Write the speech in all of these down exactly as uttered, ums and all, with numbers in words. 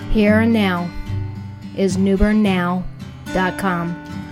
here and now is new bern now dot com.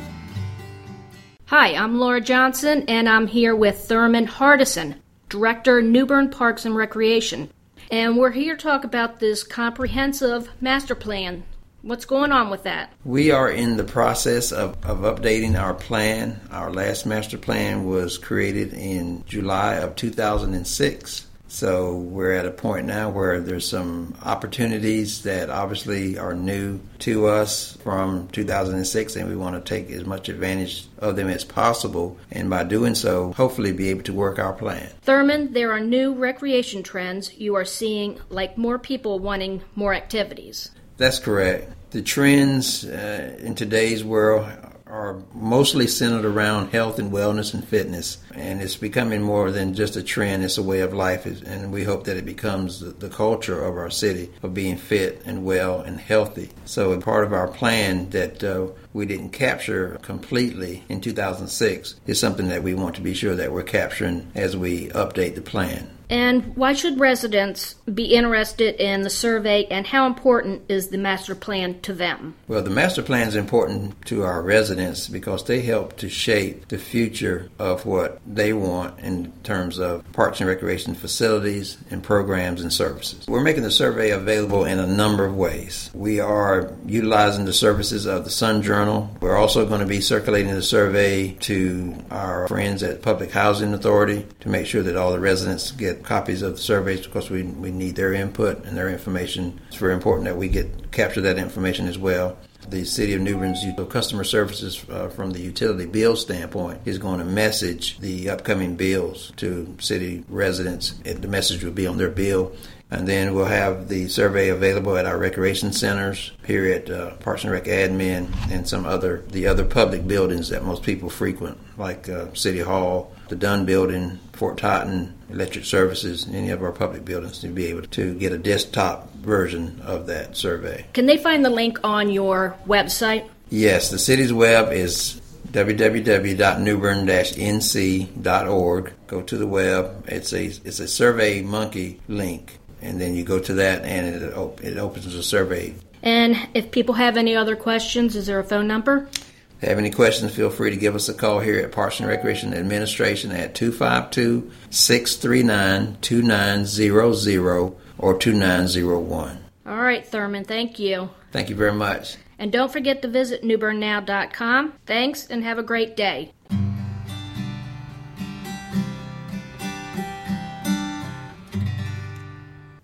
Hi, I'm Laura Johnson, and I'm here with Thurman Hardison, Director, New Bern Parks and Recreation. And we're here to talk about this comprehensive master plan. What's going on with that? We are in the process of, of updating our plan. Our last master plan was created in July of two thousand six. So we're at a point now where there's some opportunities that obviously are new to us from two thousand six, and we want to take as much advantage of them as possible, and by doing so, hopefully be able to work our plan. Thurman, there are new recreation trends you are seeing, like more people wanting more activities. That's correct. The trends uh, in today's world are mostly centered around health and wellness and fitness, and it's becoming more than just a trend. It's a way of life, and we hope that it becomes the culture of our city of being fit and well and healthy. So a part of our plan that uh, we didn't capture completely in two thousand six is something that we want to be sure that we're capturing as we update the plan. And why should residents be interested in the survey, and how important is the master plan to them? Well, the master plan is important to our residents because they help to shape the future of what they want in terms of parks and recreation facilities and programs and services. We're making the survey available in a number of ways. We are utilizing the services of the Sun Journal. We're also going to be circulating the survey to our friends at Public Housing Authority to make sure that all the residents get copies of the surveys, because we, we need their input and their information. It's very important that we get capture that information as well. The City of New Bern's customer services uh, from the utility bill standpoint is going to message the upcoming bills to city residents. The message will be on their bill. And then we'll have the survey available at our recreation centers, here at uh, Parks and Rec Admin, and some other the other public buildings that most people frequent, like uh, City Hall, the Dunn Building, Fort Totten, Electric Services, any of our public buildings, to be able to get a desktop version of that survey. Can they find the link on your website? Yes, the city's web is w w w dot new bern dash n c dot org. Go to the web. It's a it's a Survey Monkey link. And then you go to that, and it, op- it opens a survey. And if people have any other questions, is there a phone number? If you have any questions, feel free to give us a call here at Parks and Recreation Administration at two five two, six three nine, two nine zero zero or two nine zero one. All right, Thurman, thank you. Thank you very much. And don't forget to visit new bern now dot com. Thanks, and have a great day.